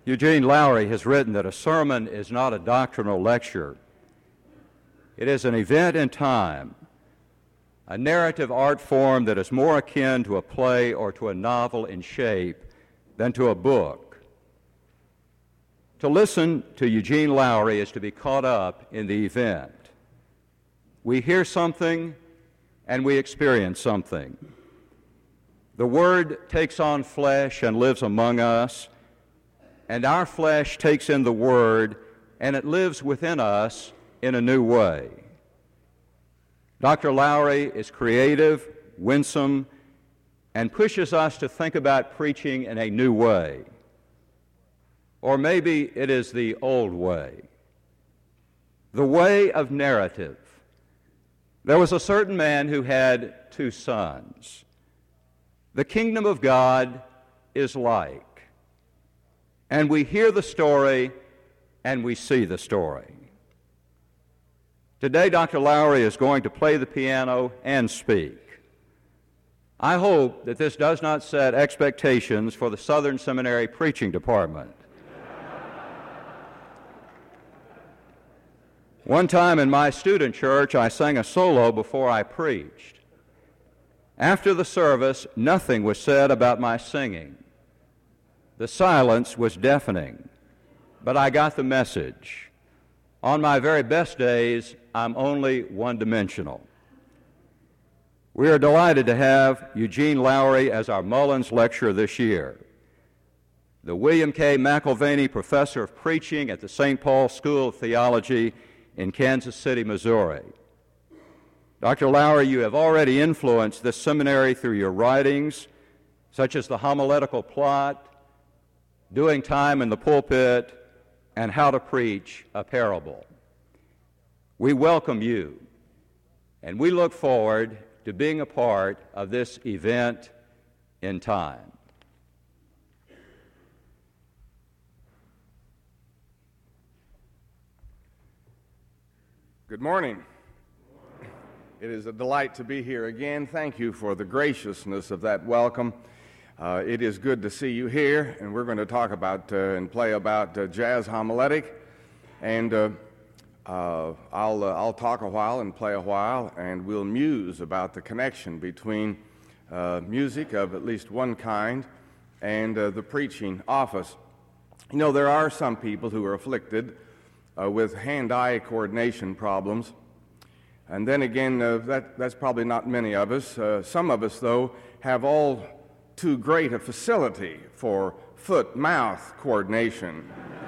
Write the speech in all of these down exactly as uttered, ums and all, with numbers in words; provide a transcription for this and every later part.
Eugene Lowry has written that a sermon is not a doctrinal lecture. It is an event in time, a narrative art form that is more akin to a play or to a novel in shape than to a book. To listen to Eugene Lowry is to be caught up in the event. We hear something and we experience something. The Word takes on flesh and lives among us, and our flesh takes in the Word, and it lives within us in a new way. Doctor Lowry is creative, winsome, and pushes us to think about preaching in a new way. Or maybe it is the old way, the way of narrative. There was a certain man who had two sons. The kingdom of God is like. And we hear the story and we see the story. Today, Doctor Lowry is going to play the piano and speak. I hope that this does not set expectations for the Southern Seminary preaching department. One time in my student church, I sang a solo before I preached. After the service, nothing was said about my singing. The silence was deafening, but I got the message. On my very best days, I'm only one-dimensional. We are delighted to have Eugene Lowry as our Mullins lecturer this year. The William K. McIlvaney Professor of Preaching at the Saint Paul School of Theology in Kansas City, Missouri. Doctor Lowry, you have already influenced this seminary through your writings, such as The Homiletical Plot, Doing Time in the Pulpit, and How to Preach a Parable. We welcome you, and we look forward to being a part of this event in time. Good morning. It is a delight to be here again. Thank you for the graciousness of that welcome. Uh, it is good to see you here, and we're going to talk about uh, and play about uh, jazz homiletic. And uh, uh, I'll, uh, I'll talk a while and play a while, and we'll muse about the connection between uh, music of at least one kind and uh, the preaching office. You know, there are some people who are afflicted uh, with hand-eye coordination problems. And then again, uh, that, that's probably not many of us. Uh, some of us, though, have all too great a facility for foot-mouth coordination.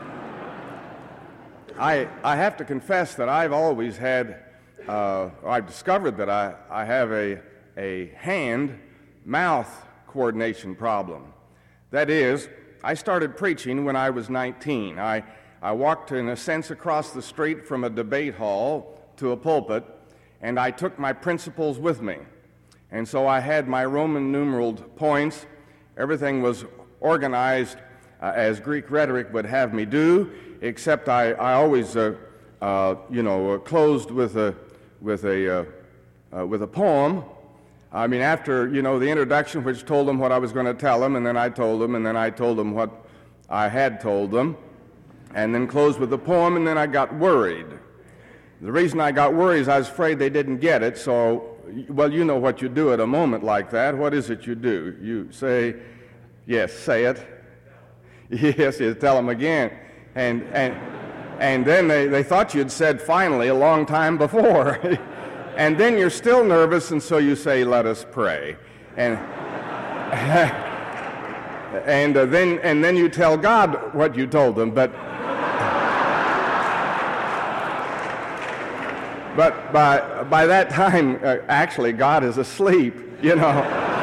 I, I have to confess that I've always had, uh, I've discovered that I, I have a, a hand-mouth coordination problem. That is, I started preaching when I was nineteen. I, I walked, in a sense, across the street from a debate hall to a pulpit, and I took my principles with me. And so I had my Roman numeraled points. Everything was organized uh, as Greek rhetoric would have me do, except I, I always, uh, uh, you know, uh, closed with a, with, a, uh, uh, with a poem. I mean, after, you know, the introduction, which told them what I was going to tell them, and then I told them, and then I told them what I had told them, and then closed with a poem, and then I got worried. The reason I got worried is I was afraid they didn't get it, so, well, you know what you do at a moment like that. What is it you do? You say, yes, say it. Yes, you tell them again. And and and then they, they thought you'd said finally a long time before. And then you're still nervous, and so you say, let us pray. And and uh, then and then you tell God what you told them, but But by, by that time, uh, actually, God is asleep, you know.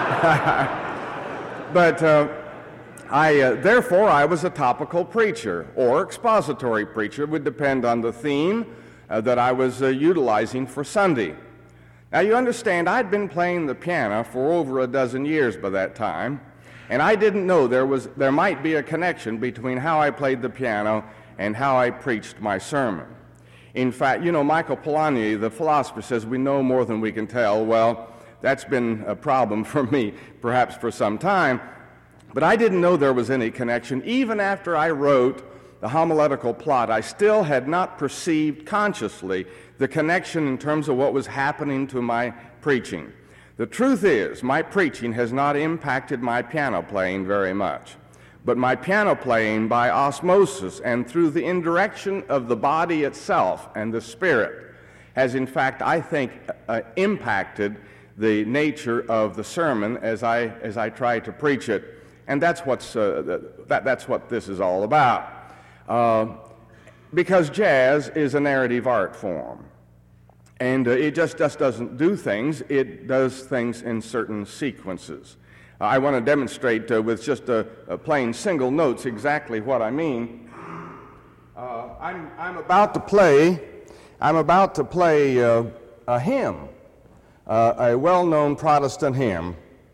But uh, I, uh, therefore, I was a topical preacher or expository preacher. It would depend on the theme uh, that I was uh, utilizing for Sunday. Now, you understand, I'd been playing the piano for over a dozen years by that time, and I didn't know there was there might be a connection between how I played the piano and how I preached my sermon. In fact, you know, Michael Polanyi, the philosopher, says we know more than we can tell. Well, that's been a problem for me, perhaps for some time. But I didn't know there was any connection. Even after I wrote the homiletical plot, I still had not perceived consciously the connection in terms of what was happening to my preaching. The truth is, my preaching has not impacted my piano playing very much. But my piano playing, by osmosis and through the indirection of the body itself and the spirit, has in fact, I think, uh, impacted the nature of the sermon as I as I try to preach it. And that's what's uh, that, that's what this is all about. Uh, because jazz is a narrative art form, and uh, it just just doesn't do things. It does things in certain sequences. I want to demonstrate uh, with just a, a plain single notes exactly what I mean. Uh, I'm, I'm about to play, I'm about to play uh, a hymn, uh, a well-known Protestant hymn.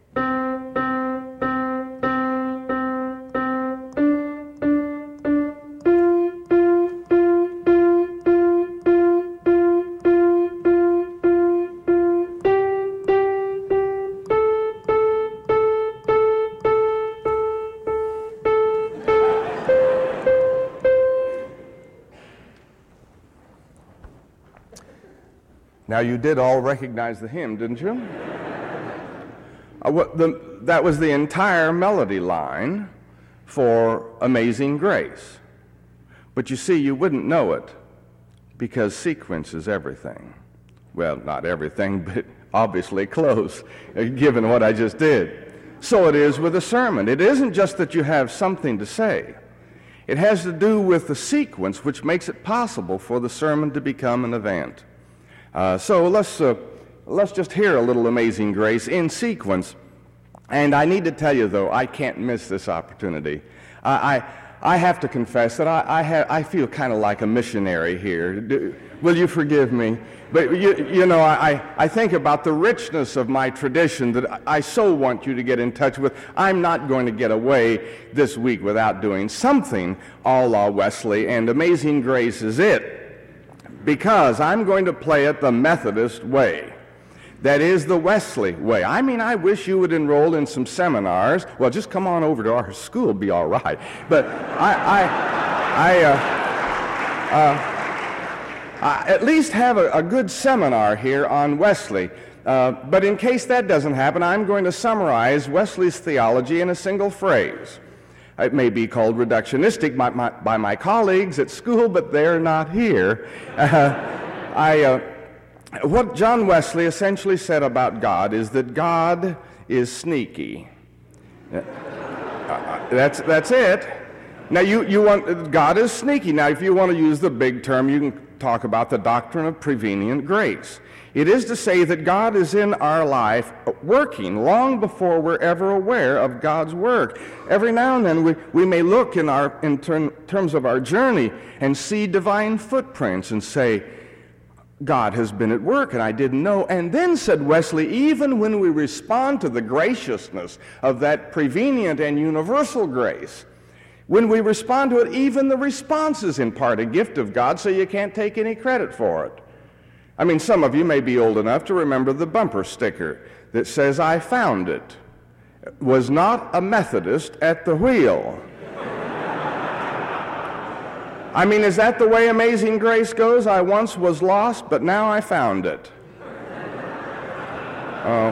Now, you did all recognize the hymn, didn't you? uh, what the, that was the entire melody line for Amazing Grace. But you see, you wouldn't know it because sequence is everything. Well, not everything, but obviously close, given what I just did. So it is with a sermon. It isn't just that you have something to say. It has to do with the sequence which makes it possible for the sermon to become an event. Uh, so let's uh, let's just hear a little Amazing Grace in sequence. And I need to tell you, though, I can't miss this opportunity. I I, I have to confess that I I, have, I feel kind of like a missionary here. Do, will you forgive me? But you you know I I think about the richness of my tradition that I so want you to get in touch with. I'm not going to get away this week without doing something a la Wesley, and Amazing Grace is it. Because I'm going to play it the Methodist way. That is the Wesley way. I mean, I wish you would enroll in some seminars. Well, just come on over to our school, it'll be all right. But I, I, I, uh, uh, I at least have a, a good seminar here on Wesley. Uh, but in case that doesn't happen, I'm going to summarize Wesley's theology in a single phrase. It may be called reductionistic by my, by my colleagues at school, but they're not here. Uh, I, uh, what John Wesley essentially said about God is that God is sneaky. Uh, that's, that's it. Now, you, you want, God is sneaky. Now, if you want to use the big term, you can talk about the doctrine of prevenient grace. It is to say that God is in our life working long before we're ever aware of God's work. Every now and then we, we may look in, our, in term, terms of our journey and see divine footprints and say, God has been at work and I didn't know. And then, said Wesley, even when we respond to the graciousness of that prevenient and universal grace, when we respond to it, even the response is in part a gift of God, so you can't take any credit for it. I mean, some of you may be old enough to remember the bumper sticker that says, I found it. Was not a Methodist at the wheel. I mean, is that the way Amazing Grace goes? I once was lost, but now I found it. Oh.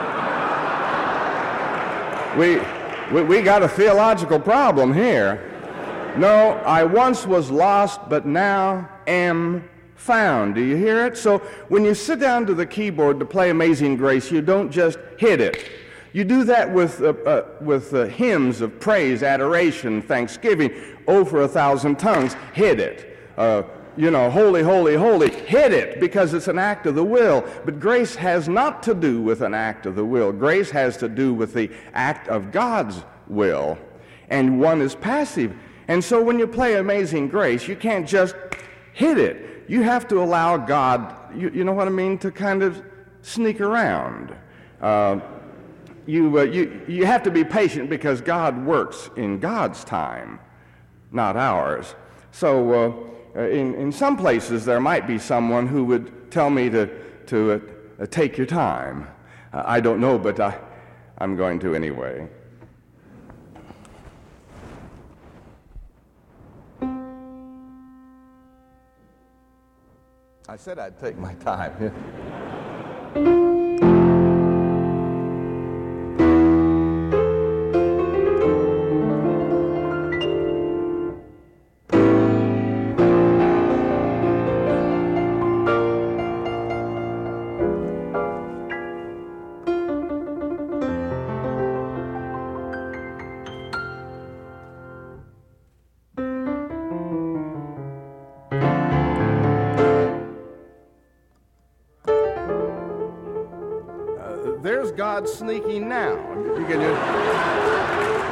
We, we, we got a theological problem here. No, I once was lost, but now am found. Do you hear it? So when you sit down to the keyboard to play Amazing Grace, you don't just hit it. You do that with uh, uh, with uh, hymns of praise, adoration, thanksgiving, over a thousand tongues. Hit it. Uh, you know, holy, holy, holy. Hit it, because it's an act of the will. But grace has not to do with an act of the will. Grace has to do with the act of God's will. And one is passive. And so when you play Amazing Grace, you can't just hit it. You have to allow God, you, you know what I mean, to kind of sneak around. Uh, you, uh, you, you have to be patient because God works in God's time, not ours. So uh, in, in some places there might be someone who would tell me to, to uh, take your time. Uh, I don't know, but I, I'm going to anyway. I said I'd take my time. There's God sneaking now. You can just...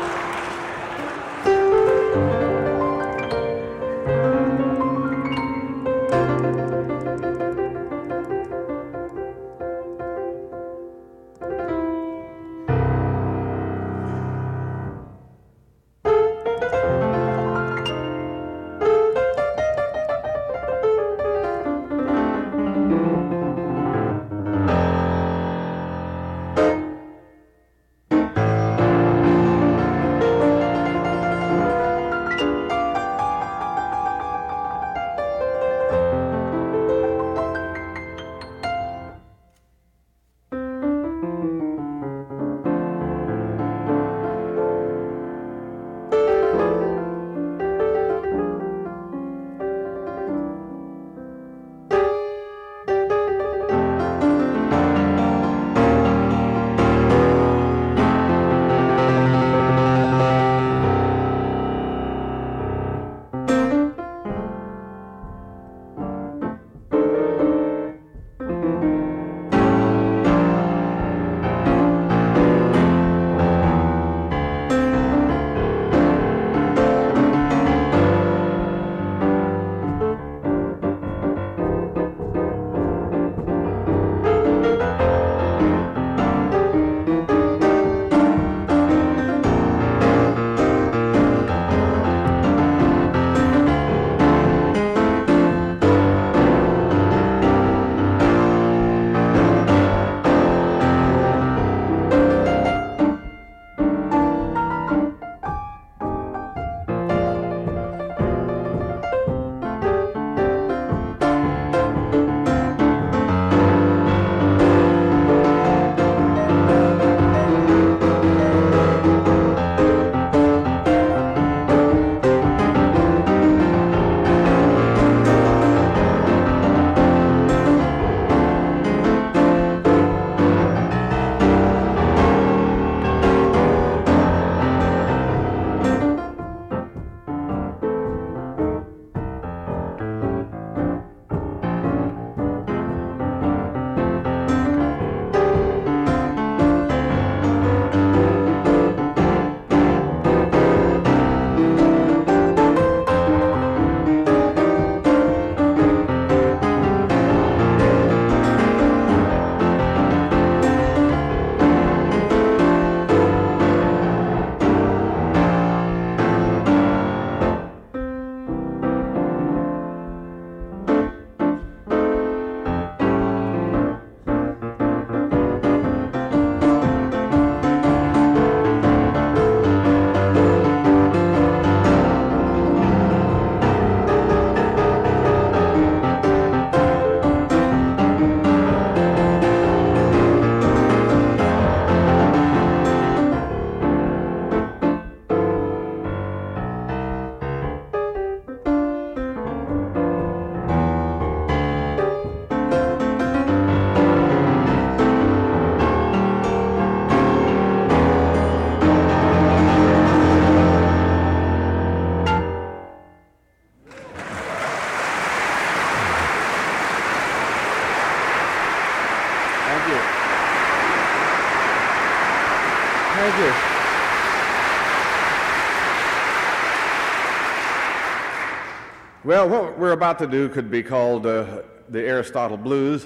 Thank you. Well, what we're about to do could be called uh, the Aristotle Blues,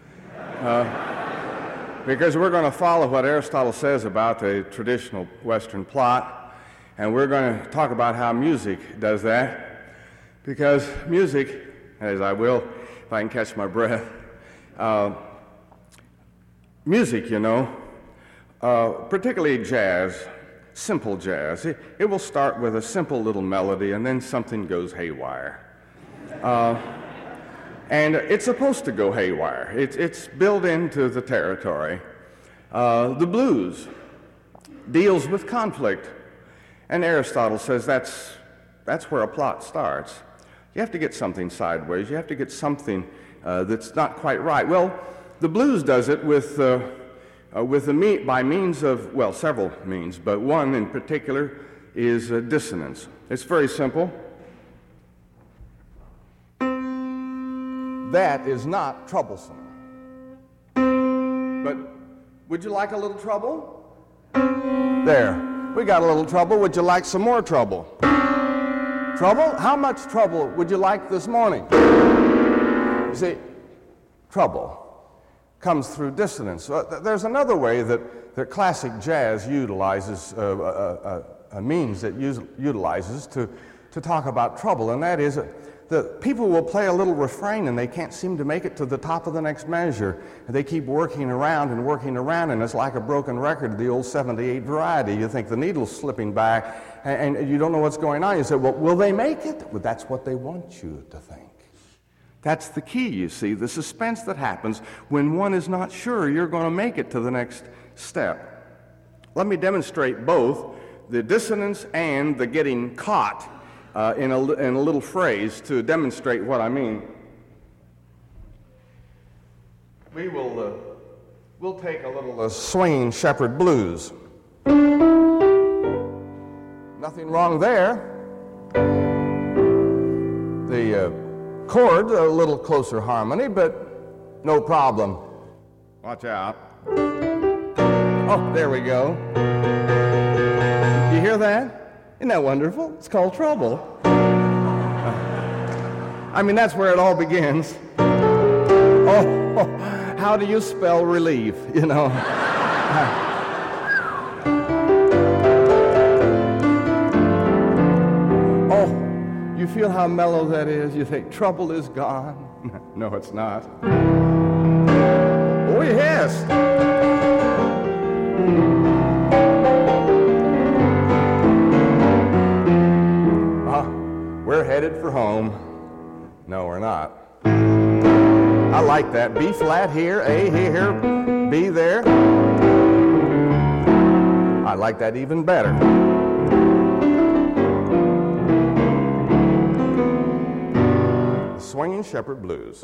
uh, because we're going to follow what Aristotle says about the traditional Western plot, and we're going to talk about how music does that, because music, as I will, if I can catch my breath, uh, music, you know, uh, particularly jazz, simple jazz, it, it will start with a simple little melody and then something goes haywire. Uh, And it's supposed to go haywire. It's, it's built into the territory. Uh, the blues deals with conflict. And Aristotle says that's, that's where a plot starts. You have to get something sideways. You have to get something uh, that's not quite right. Well, the blues does it with, uh, uh, with a me- by means of, well, several means, but one in particular is uh, dissonance. It's very simple. That is not troublesome. But would you like a little trouble? There. We got a little trouble. Would you like some more trouble? Trouble? How much trouble would you like this morning? You see, trouble comes through dissonance. Uh, there's another way that, that classic jazz utilizes, uh, uh, uh, a means that use, utilizes to, to talk about trouble, and that is uh, the people will play a little refrain and they can't seem to make it to the top of the next measure. They keep working around and working around, and it's like a broken record of the old seventy-eight variety. You think the needle's slipping back and, and you don't know what's going on. You say, well, will they make it? Well, that's what they want you to think. That's the key, you see, the suspense that happens when one is not sure you're going to make it to the next step. Let me demonstrate both the dissonance and the getting caught Uh, in, a, in a little phrase to demonstrate what I mean. We will uh, we'll take a little uh, swinging shepherd blues. Nothing wrong there. The uh, chord, a little closer harmony, but no problem. Watch out. Oh, there we go. You hear that? Isn't that wonderful? It's called trouble. I mean, that's where it all begins. Oh, how do you spell relief, you know? Oh, you feel how mellow that is? You think trouble is gone? No, it's not. Oh, yes. We're headed for home. No, we're not. I like that. B flat here, A here, B there. I like that even better. The Swinging Shepherd Blues.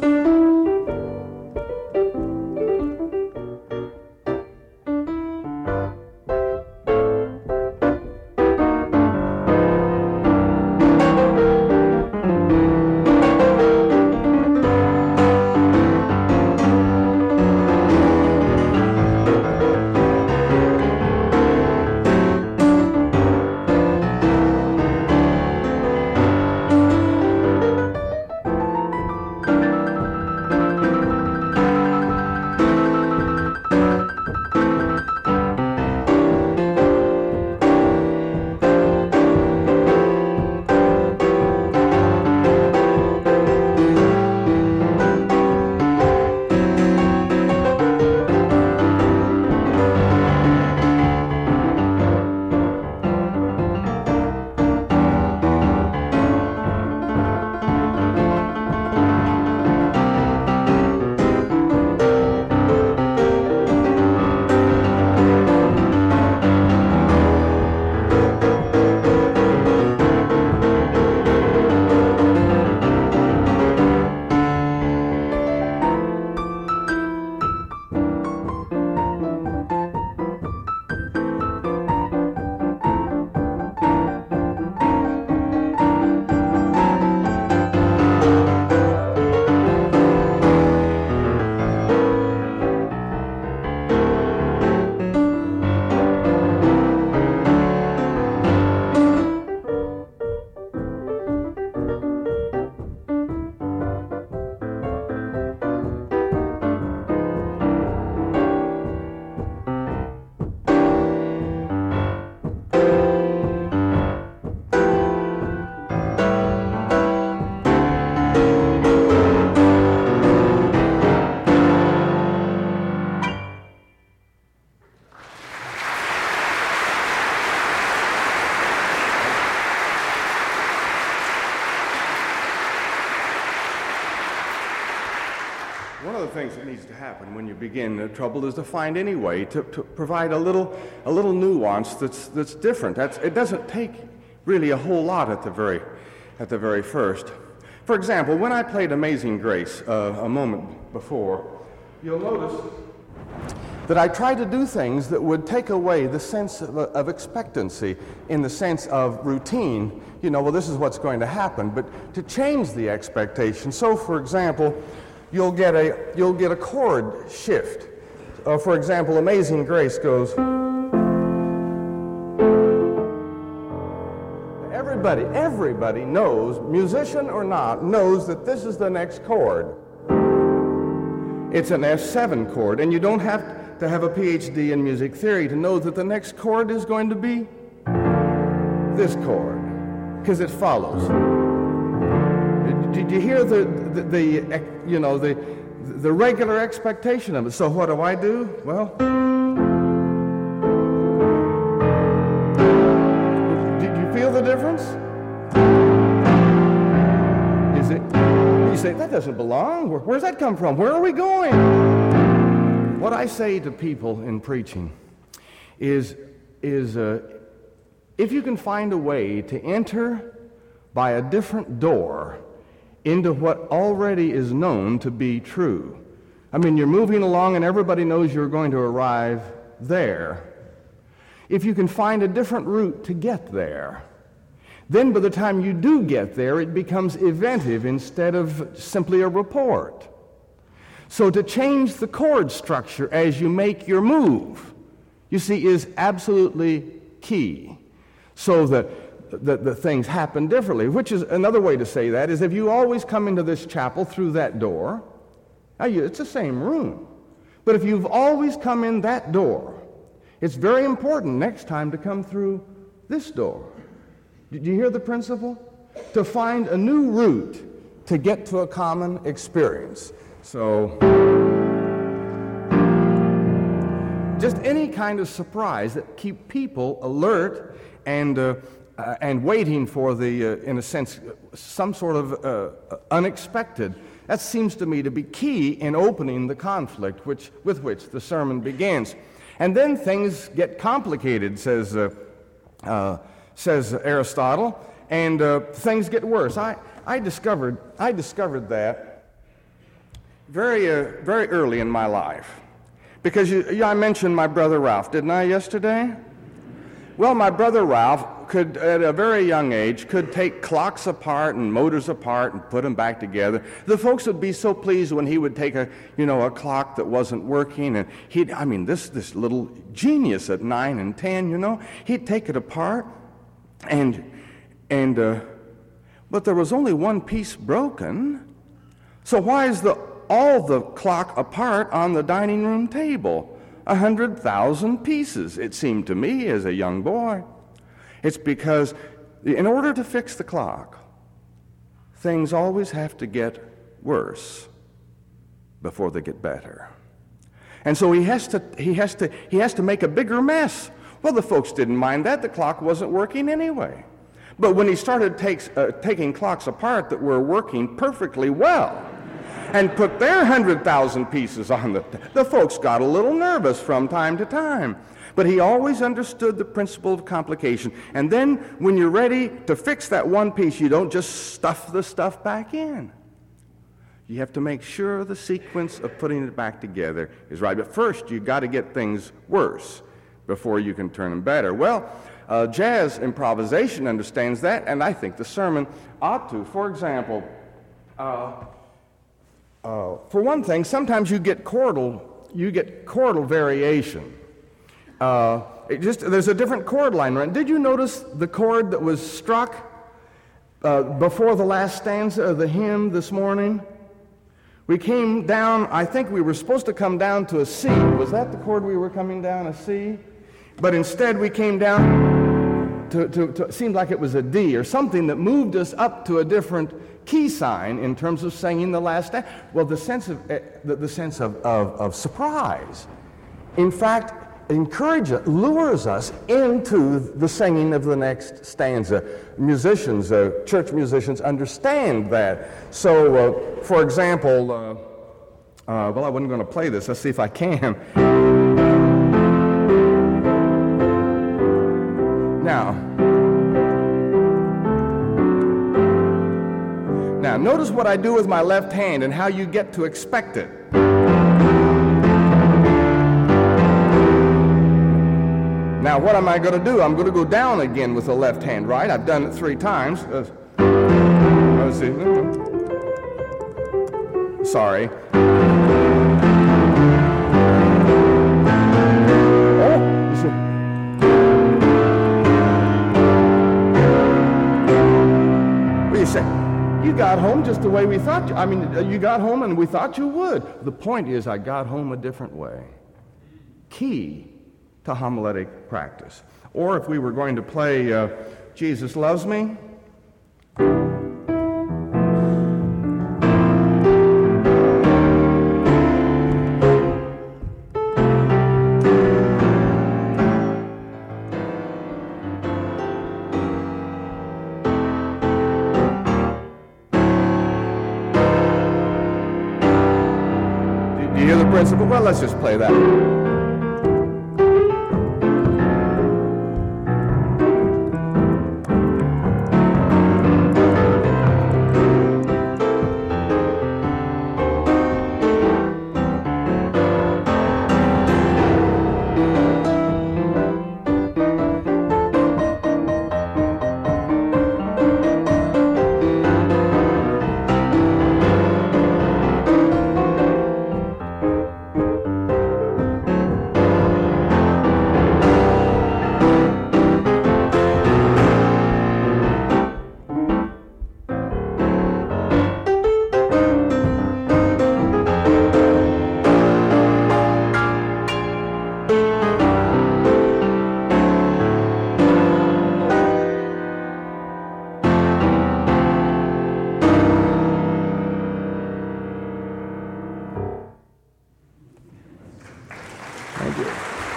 of the things that needs to happen when you begin uh, trouble is to find any way to, to provide a little, a little nuance that's, that's different. That's, it doesn't take really a whole lot at the very, at the very first. For example, when I played Amazing Grace uh, a moment before, you'll notice that I tried to do things that would take away the sense of, of expectancy in the sense of routine. You know, well, this is what's going to happen, but to change the expectation. So, for example, you'll get a, you'll get a chord shift. Uh, for example, Amazing Grace goes... Everybody, everybody knows, musician or not, knows that this is the next chord. It's an F seven chord, and you don't have to have a P H D in music theory to know that the next chord is going to be this chord, because it follows. Did you hear the, the, the, you know, the, the regular expectation of it? So what do I do? Well, did you feel the difference? Is it? You say, that doesn't belong. Where, where's that come from? Where are we going? What I say to people in preaching is, is uh, if you can find a way to enter by a different door into what already is known to be true. I mean, you're moving along and everybody knows you're going to arrive there. If you can find a different route to get there, then by the time you do get there, it becomes eventive instead of simply a report. So to change the chord structure as you make your move, you see, is absolutely key. So that that the things happen differently, which is another way to say that is if you always come into this chapel through that door, now you, it's the same room, but if you've always come in that door, it's very important next time to come through this door. Did you hear the principle? To find a new route to get to a common experience. So, just any kind of surprise that keep people alert and uh, Uh, and waiting for the, uh, in a sense, some sort of uh, unexpected. That seems to me to be key in opening the conflict which, with which the sermon begins. And then things get complicated, says, uh, uh, says Aristotle, and uh, things get worse. I, I, discovered, I discovered that very, uh, very early in my life. Because you, you, I mentioned my brother Ralph, didn't I, yesterday? Well, my brother Ralph could, at a very young age, could take clocks apart and motors apart and put them back together. The folks would be so pleased when he would take a, you know, a clock that wasn't working, and he'd, I mean, this this little genius at nine and ten, you know, he'd take it apart, and and uh, but there was only one piece broken. So why is the all the clock apart on the dining room table? A hundred thousand pieces, it seemed to me as a young boy. It's because in order to fix the clock, things always have to get worse before they get better. And so he has to he has to he has to make a bigger mess. Well, the folks didn't mind that. The clock wasn't working anyway. But when he started takes, uh, taking clocks apart that were working perfectly well, and put their one hundred thousand pieces on the... The folks got a little nervous from time to time. But he always understood the principle of complication. And then when you're ready to fix that one piece, you don't just stuff the stuff back in. You have to make sure the sequence of putting it back together is right. But first, you've got to get things worse before you can turn them better. Well, uh, jazz improvisation understands that, and I think the sermon ought to. For example... Uh, Uh, for one thing, sometimes you get chordal, you get chordal variation. Uh, it just there's a different chord line. Right? Did you notice the chord that was struck uh, before the last stanza of the hymn this morning? We came down. I think we were supposed to come down to a C. Was that the chord we were coming down, a C? But instead, we came down to, to, to it seemed like it was a D or something that moved us up to a different key sign in terms of singing the last stanza. Well, the sense of uh, the, the sense of, of, of surprise, in fact, encourages, lures us into the singing of the next stanza. Musicians, uh, church musicians, understand that. So, uh, for example, uh, Uh, well, I wasn't going to play this. Let's see if I can. Now, now, notice what I do with my left hand and how you get to expect it. Now, what am I going to do? I'm going to go down again with the left hand, right? I've done it three times. Uh, let's see. Sorry. Oh, what do you say? You got home just the way we thought you. I mean, you got home and we thought you would. The point is, I got home a different way. Key to homiletic practice. Or if we were going to play uh, Jesus Loves Me, do you hear the principle? Well, let's just play that. Thank you.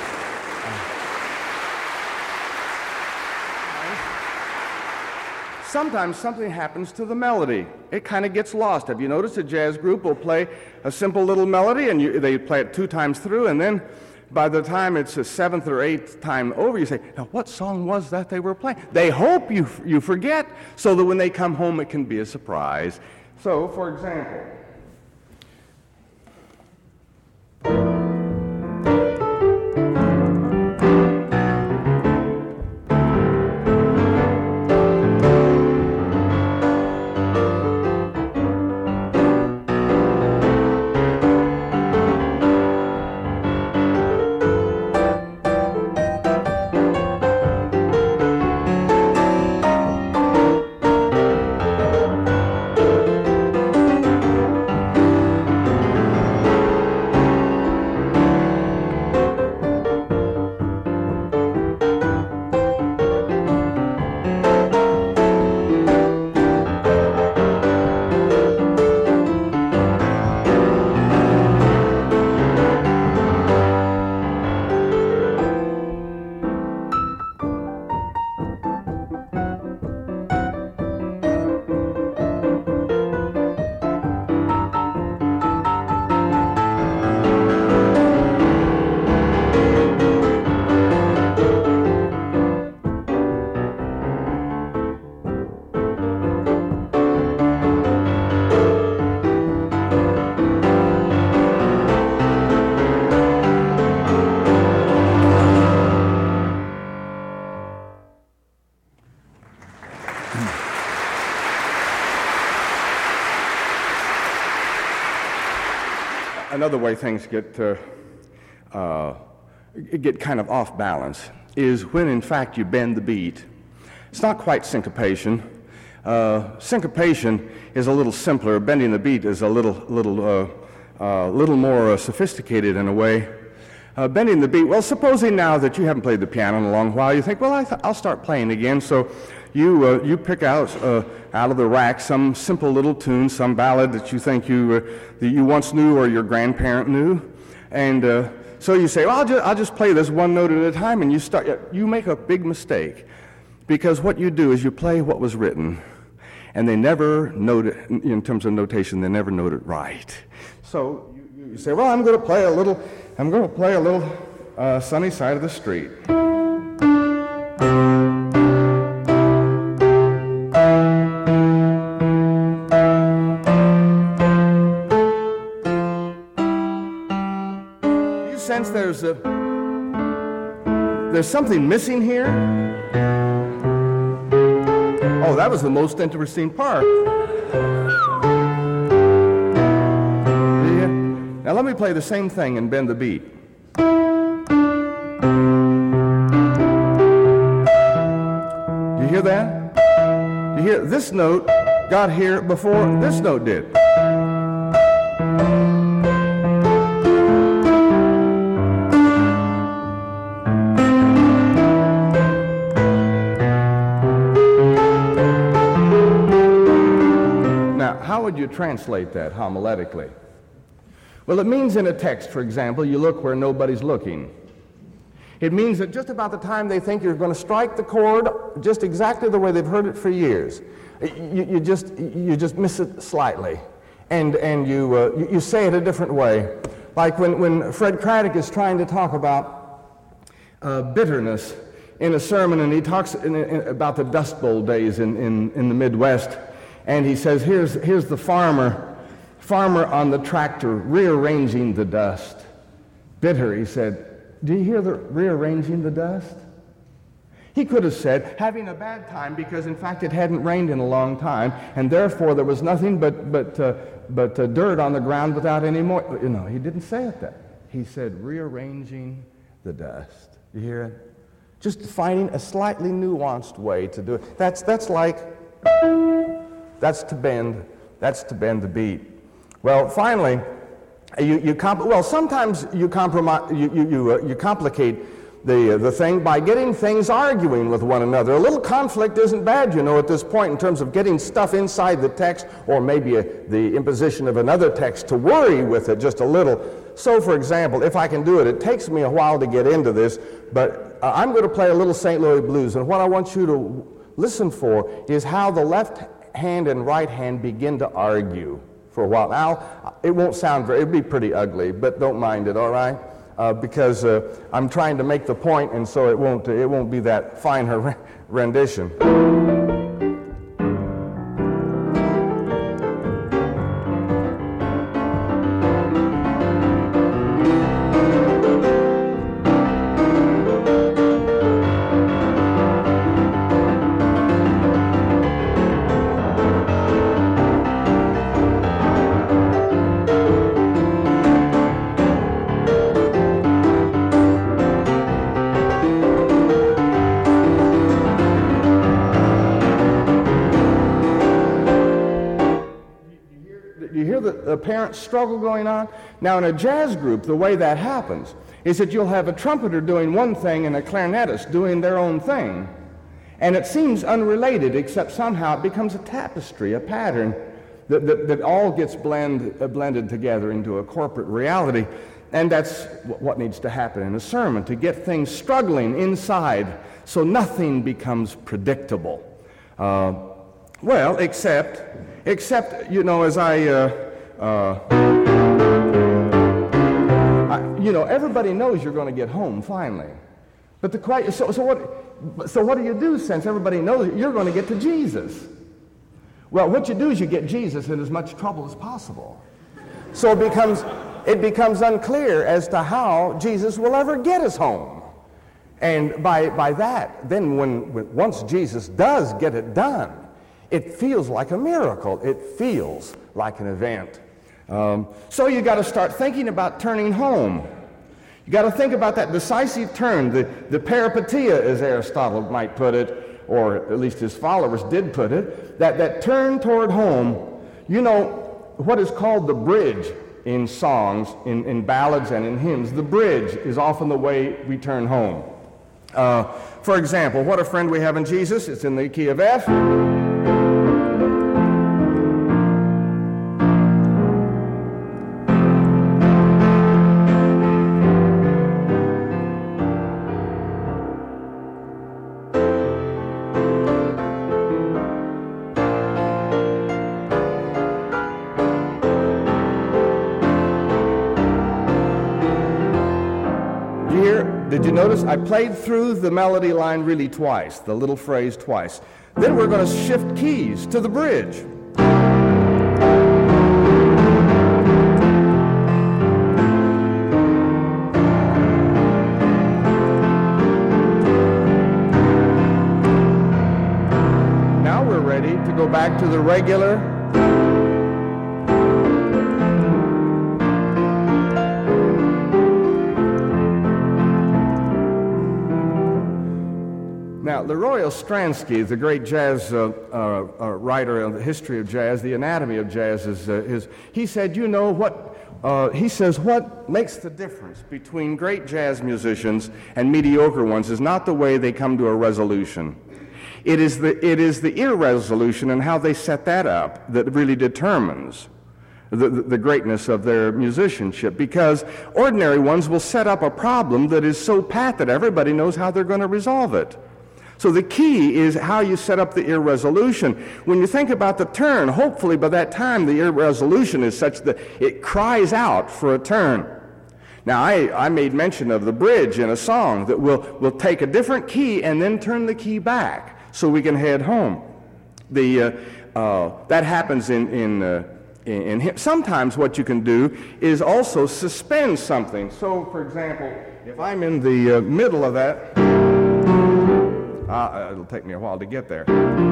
Sometimes something happens to the melody. It kind of gets lost. Have you noticed a jazz group will play a simple little melody and you, they play it two times through, and then by the time it's the seventh or eighth time over, you say, now what song was that they were playing? They hope you, you forget so that when they come home it can be a surprise. So, for example, another way things get uh, uh, get kind of off balance is when, in fact, you bend the beat. It's not quite syncopation. Uh, syncopation is a little simpler. Bending the beat is a little, little, uh, uh, little more uh, sophisticated in a way. Uh, bending the beat. Well, supposing now that you haven't played the piano in a long while, you think, well, I th- I'll start playing again. So you uh, you pick out uh, out of the rack some simple little tune, some ballad that you think you uh, that you once knew or your grandparent knew, and uh, so you say, well, I'll just, I'll just play this one note at a time, and you start. You make a big mistake, because what you do is you play what was written, and they never note it in terms of notation. They never note it right. So you, you you say, well, I'm going to play a little, I'm going to play a little uh, Sunny Side of the Street. You sense there's a, there's something missing here? Oh, that was the most interesting part. Yeah. Now let me play the same thing and bend the beat. Do you hear that? Do you hear this note got here before this note did? How would you translate that homiletically? Well, it means in a text, for example, you look where nobody's looking. It means that just about the time they think you're going to strike the chord just exactly the way they've heard it for years, you, you, just, you just miss it slightly, and, and you, uh, you, you say it a different way. Like when, when Fred Craddock is trying to talk about uh, bitterness in a sermon, and he talks in, in, about the Dust Bowl days in, in, in the Midwest. And he says, here's, here's the farmer, farmer on the tractor rearranging the dust. Bitter, he said, do you hear the rearranging the dust? He could have said, having a bad time because in fact it hadn't rained in a long time, and therefore there was nothing but, but, uh, but uh, dirt on the ground without any more. You know, he didn't say it that. He said, rearranging the dust. You hear it? Just finding a slightly nuanced way to do it. That's, that's like... That's to bend. That's to bend the beat. Well, finally, you, you comp- well sometimes you compromise. You you you, uh, you complicate the uh, the thing by getting things arguing with one another. A little conflict isn't bad, you know, at this point in terms of getting stuff inside the text, or maybe a, the imposition of another text to worry with it just a little. So, for example, if I can do it, it takes me a while to get into this, but uh, I'm going to play a little Saint Louis blues, and what I want you to listen for is how the left hand and right hand begin to argue for a while. Now, it won't sound very, it'll be pretty ugly, but don't mind it, all right? Uh, because uh, I'm trying to make the point, and so it won't, it won't be that fine a rendition. Apparent struggle going on. Now, in a jazz group, the way that happens is that you'll have a trumpeter doing one thing and a clarinetist doing their own thing, and it seems unrelated, except somehow it becomes a tapestry, a pattern that, that, that all gets blend, uh, blended together into a corporate reality. And that's what needs to happen in a sermon, to get things struggling inside so nothing becomes predictable. Uh, well, except, except, you know, as I... Uh, Uh, I, you know, everybody knows you're going to get home finally. But the question, so, so what? So what do you do since everybody knows you're going to get to Jesus? Well, what you do is you get Jesus in as much trouble as possible. So it becomes it becomes unclear as to how Jesus will ever get us home. And by by that, then when, when once Jesus does get it done, it feels like a miracle. It feels like an event. Um, so you got to start thinking about turning home. You got to think about that decisive turn, the, the peripeteia, as Aristotle might put it, or at least his followers did put it, that, that turn toward home. You know, what is called the bridge in songs, in, in ballads and in hymns, the bridge is often the way we turn home. Uh, for example, What a Friend We Have in Jesus, it's in the key of F. did you notice I played through the melody line really twice, the little phrase twice. Then we're going to shift keys to the bridge. Now we're ready to go back to the regular Now, Leroy Ostransky, the great jazz uh, uh, uh, writer on the history of jazz, the anatomy of jazz, is, uh, is he said, you know, what, uh, he says, what makes the difference between great jazz musicians and mediocre ones is not the way they come to a resolution. It is the, it is the ear resolution and how they set that up that really determines the, the, the greatness of their musicianship, because ordinary ones will set up a problem that is so pat that everybody knows how they're going to resolve it. So the key is how you set up the ear resolution. When you think about the turn, hopefully by that time the ear resolution is such that it cries out for a turn. Now, I, I made mention of the bridge in a song that will will take a different key and then turn the key back so we can head home. The, uh, uh, that happens in, in, uh, in, in him. Sometimes what you can do is also suspend something. So, for example, if I'm in the uh, middle of that, Uh, it'll take me a while to get there.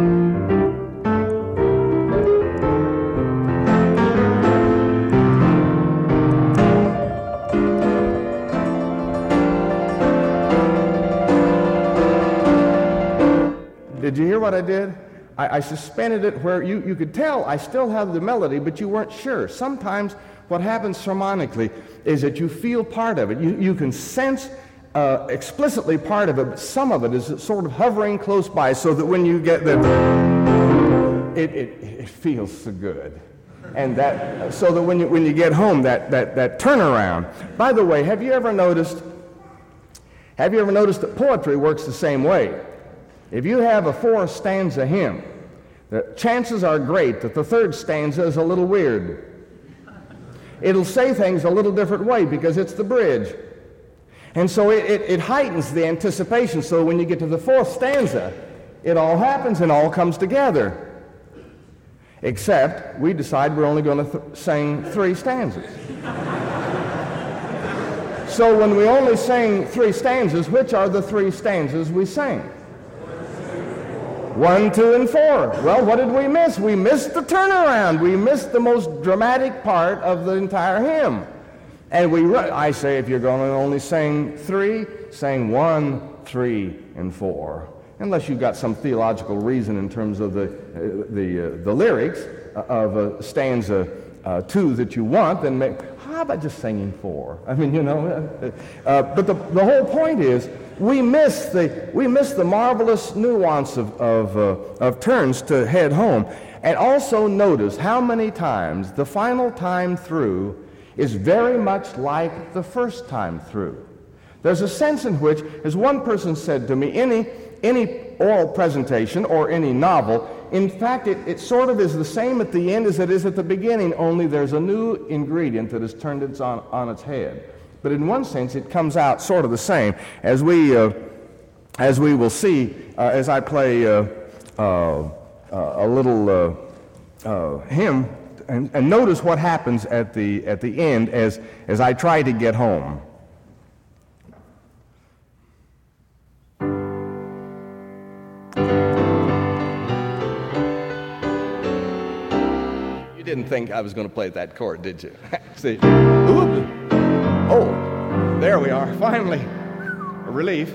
Did you hear what I did? I, I suspended it where you, you could tell I still have the melody, but you weren't sure. Sometimes what happens harmonically is that you feel part of it. You, you can sense Uh, explicitly part of it, but some of it is sort of hovering close by, so that when you get there, it, it, it feels so good. And that, so that when you, when you get home, that, that, that turnaround. By the way, have you ever noticed, have you ever noticed that poetry works the same way? If you have a four stanza hymn, the chances are great that the third stanza is a little weird. It'll say things a little different way because it's the bridge. And so it, it, it heightens the anticipation, so when you get to the fourth stanza, it all happens and all comes together. Except we decide we're only going to th- sing three stanzas. So when we only sing three stanzas, which are the three stanzas we sing? One, two, and four. Well, what did we miss? We missed the turnaround. We missed the most dramatic part of the entire hymn. And we, I say, if you're going to only sing three, sing one, three, and four. Unless you've got some theological reason in terms of the uh, the uh, the lyrics of uh, stanza uh, two that you want, then make, how about just singing four? I mean, you know. Uh, uh, but the the whole point is we miss the we miss the marvelous nuance of of uh, of turns to head home, and also notice how many times the final time through is very much like the first time through. There's a sense in which, as one person said to me, any any oral presentation or any novel, in fact, it, it sort of is the same at the end as it is at the beginning, only there's a new ingredient that has turned it on, on its head. But in one sense, it comes out sort of the same, as we, uh, as we will see uh, as I play uh, uh, uh, a little uh, uh, hymn. And, and notice what happens at the at the end as as I try to get home. You didn't think I was going to play that chord, did you? See, ooh. Oh, there we are. Finally, a relief.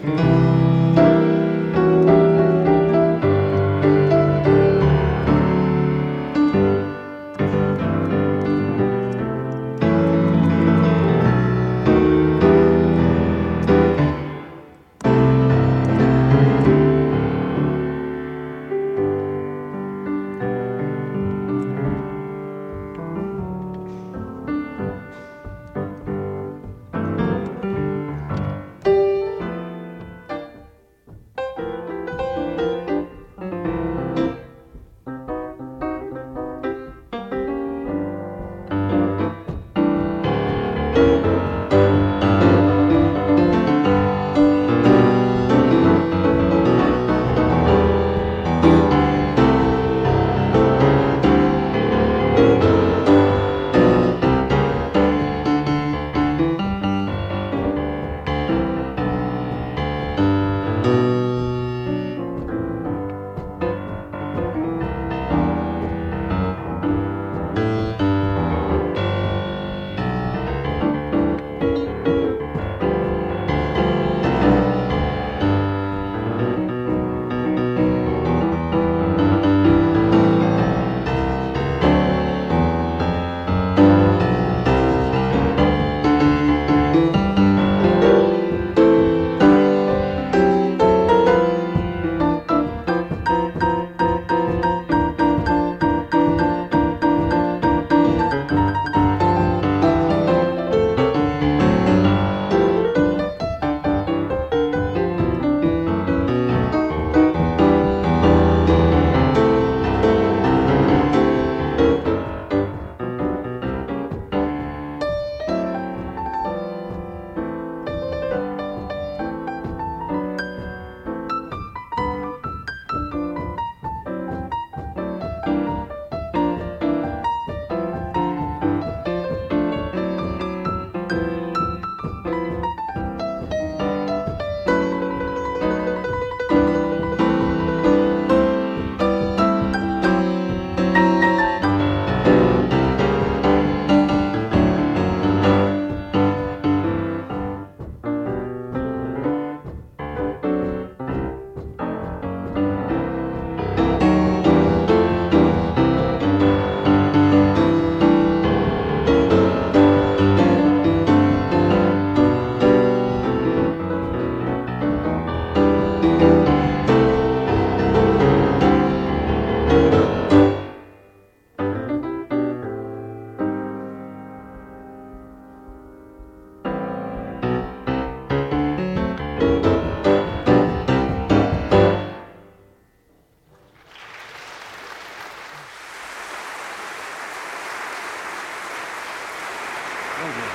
Thank you.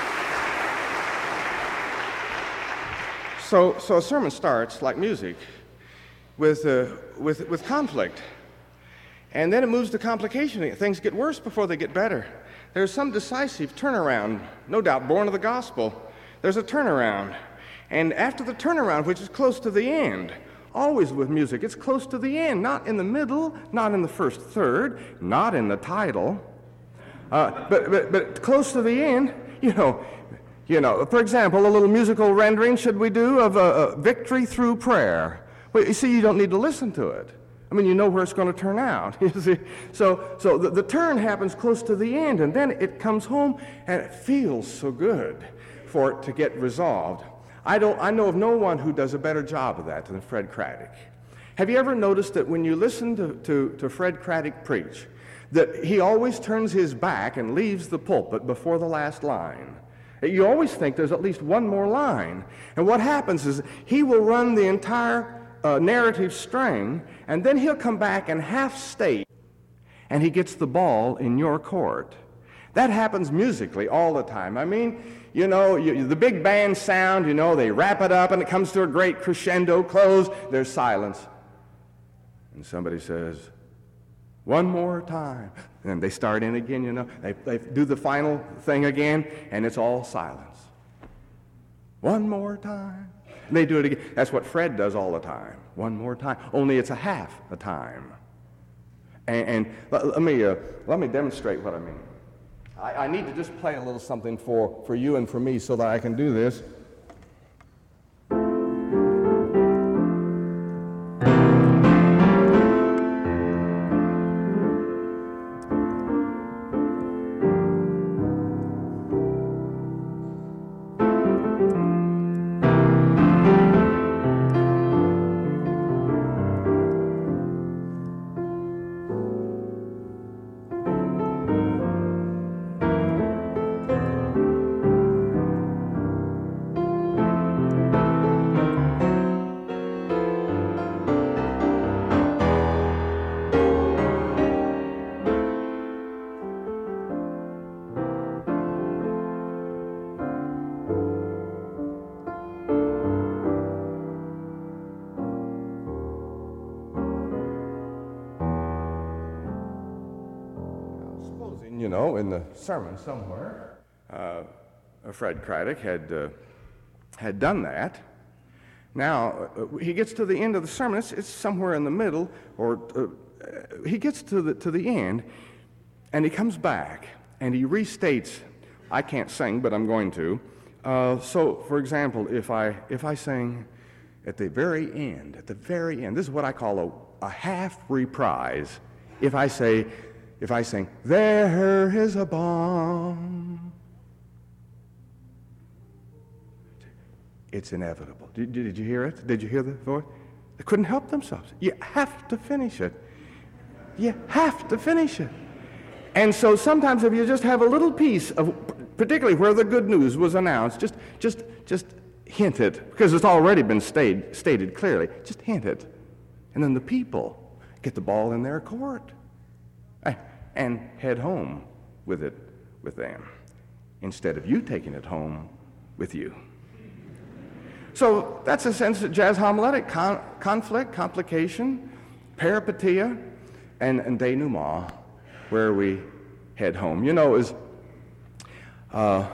So, so a sermon starts like music, with, uh, with, with conflict. And then it moves to complication. Things get worse before they get better. There's some decisive turnaround, no doubt born of the gospel. There's a turnaround. And after the turnaround, which is close to the end, always with music, it's close to the end, not in the middle, not in the first third, not in the title, uh, but, but, but close to the end, you know, you know, for example, a little musical rendering should we do of a, a victory through prayer. Well, you see, you don't need to listen to it. I mean, you know where it's going to turn out. You see, so so the, the turn happens close to the end, and then it comes home, and it feels so good for it to get resolved. I don't. I know of no one who does a better job of that than Fred Craddock. Have you ever noticed that when you listen to, to, to Fred Craddock preach, that he always turns his back and leaves the pulpit before the last line? You always think there's at least one more line. And what happens is he will run the entire uh, narrative string, and then he'll come back and half state, and he gets the ball in your court. That happens musically all the time. I mean, you know, you, the big band sound, you know, they wrap it up, and it comes to a great crescendo close. There's silence. And somebody says, one more time. And they start in again, you know. They, they do the final thing again, and it's all silence. One more time. And they do it again. That's what Fred does all the time. One more time. Only it's a half a time. And, and let, let me uh, let me demonstrate what I mean. I, I need to just play a little something for, for you and for me so that I can do this. You know, in the sermon somewhere, uh, Fred Craddock had uh, had done that. Now uh, he gets to the end of the sermon. It's, it's somewhere in the middle, or uh, he gets to the to the end, and he comes back and he restates. I can't sing, but I'm going to. Uh, so, for example, if I if I sing at the very end, at the very end, this is what I call a, a half reprise. If I say. If I sing, there is a bomb, it's inevitable. Did, did you hear it? Did you hear the voice? They couldn't help themselves. You have to finish it. You have to finish it. And so sometimes if you just have a little piece of, particularly where the good news was announced, just just just hint it, because it's already been stated, stated clearly. Just hint it. And then the people get the ball in their court. And head home with it with them, instead of you taking it home with you. So that's a sense of jazz homiletic, con- conflict, complication, peripetia, and, and denouement, where we head home. You know, it was, uh,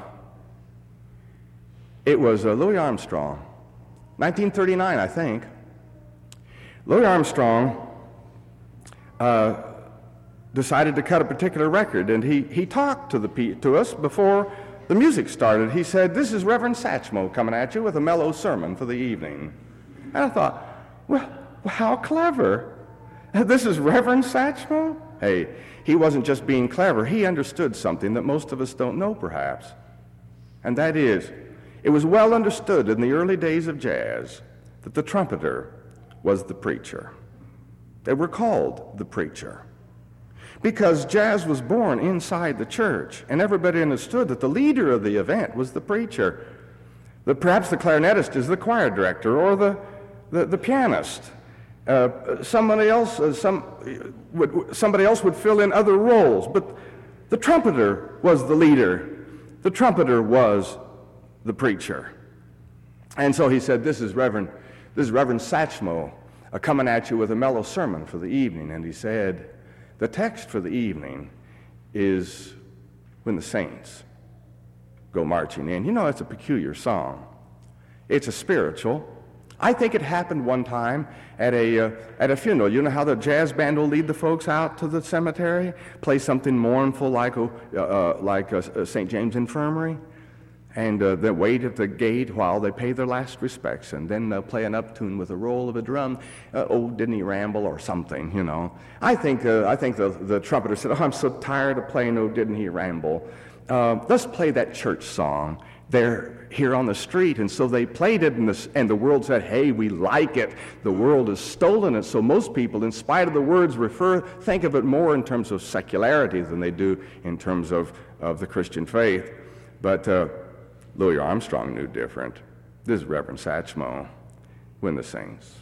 it was uh, Louis Armstrong, nineteen thirty-nine, I think. Louis Armstrong uh, decided to cut a particular record, and he, he talked to the to us before the music started. He said, "This is Reverend Satchmo coming at you with a mellow sermon for the evening." And I thought, well, how clever. This is Reverend Satchmo? Hey, he wasn't just being clever. He understood something that most of us don't know, perhaps. And that is, it was well understood in the early days of jazz that the trumpeter was the preacher. They were called the preacher, because jazz was born inside the church, and everybody understood that the leader of the event was the preacher. The, perhaps the clarinetist is the choir director, or the, the, the pianist. Uh, somebody else, uh, some, would, somebody else would fill in other roles, but the trumpeter was the leader. The trumpeter was the preacher. And so he said, this is Reverend, this is Reverend Satchmo uh, coming at you with a mellow sermon for the evening. And he said, the text for the evening is When the Saints Go Marching In. You know, it's a peculiar song. It's a spiritual. I think it happened one time at a uh, at a funeral. You know how the jazz band will lead the folks out to the cemetery, play something mournful like uh, uh, like uh, Saint James Infirmary, and uh, they wait at the gate while they pay their last respects, and then they'll play an uptune with a roll of a drum. Uh, oh, didn't he ramble or something? You know. I think uh, I think the the trumpeter said, "Oh, I'm so tired of playing Oh, Didn't He Ramble. Uh, let's play that church song." They're here on the street, and so they played it, and the, and the world said, hey, we like it. The world has stolen it. So most people, in spite of the words, refer, think of it more in terms of secularity than they do in terms of, of the Christian faith. But uh, Louis Armstrong knew different. This is Reverend Satchmo, When the Saints.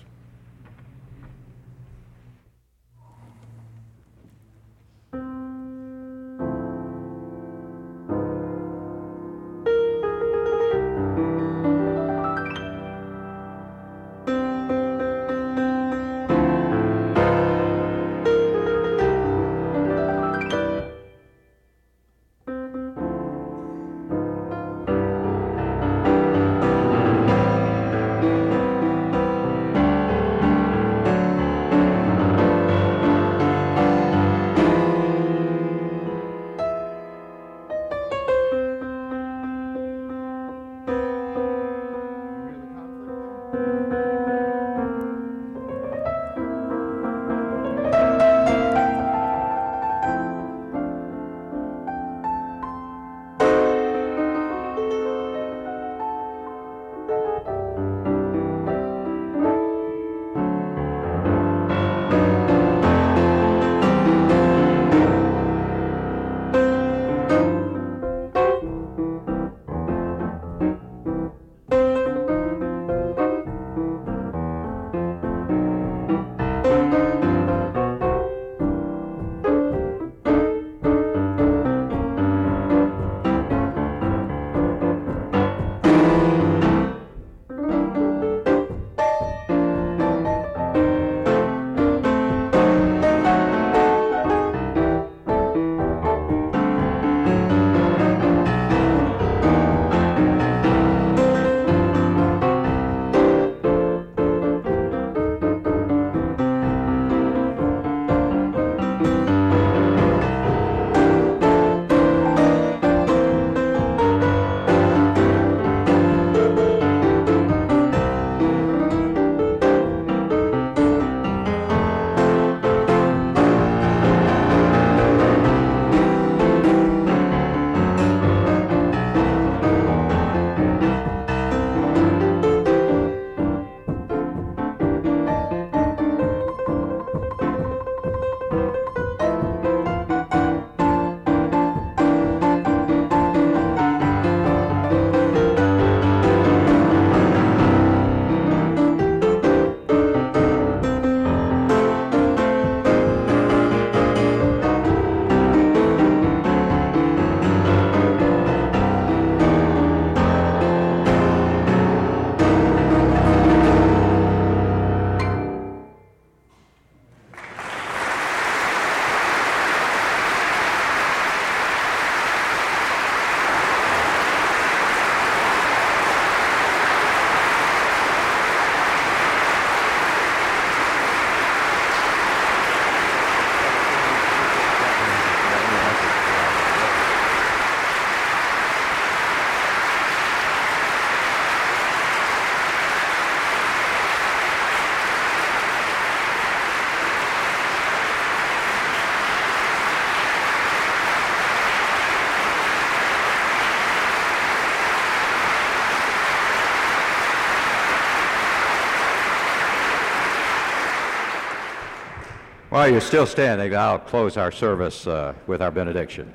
While you're still standing, I'll close our service uh, with our benediction.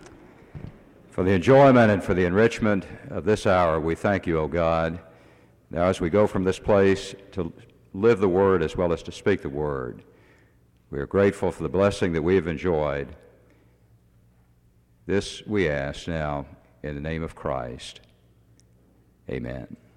For the enjoyment and for the enrichment of this hour, we thank you, O God. Now, as we go from this place to live the Word as well as to speak the Word, we are grateful for the blessing that we have enjoyed. This we ask now in the name of Christ. Amen.